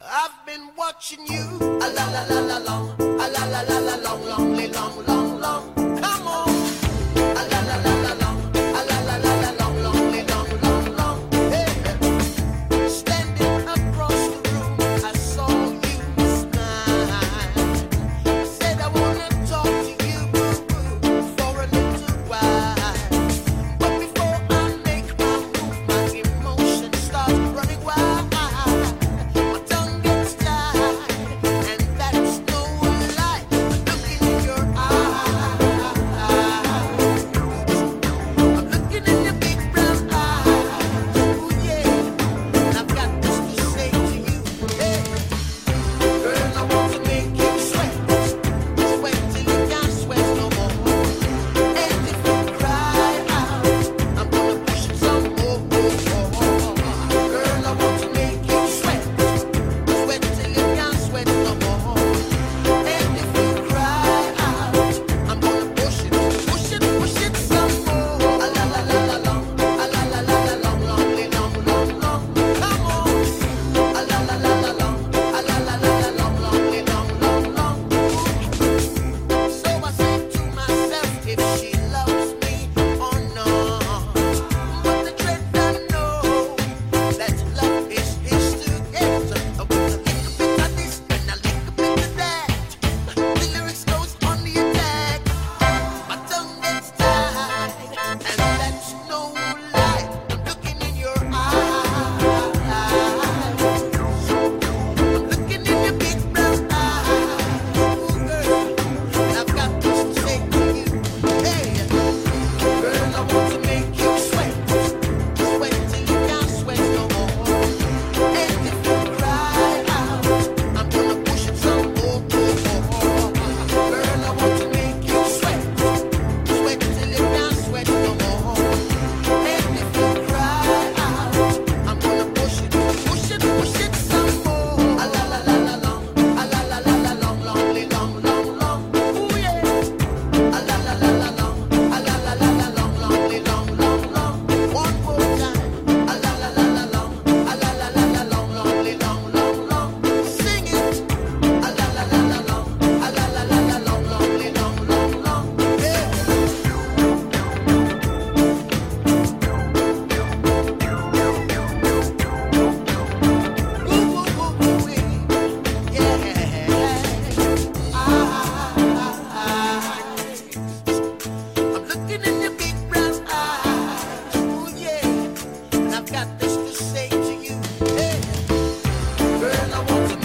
I've been watching you. A la la la la long, a la la la la long, long, long, long, long. Come on. A la la la la long, a la la la la long, long, long, long, long. Hey, standing across the room, I saw you smile. Said I wanna talk to you for a little while. But before I make my move, my emotions start running wild. Got this to say to you, hey, girl, I want to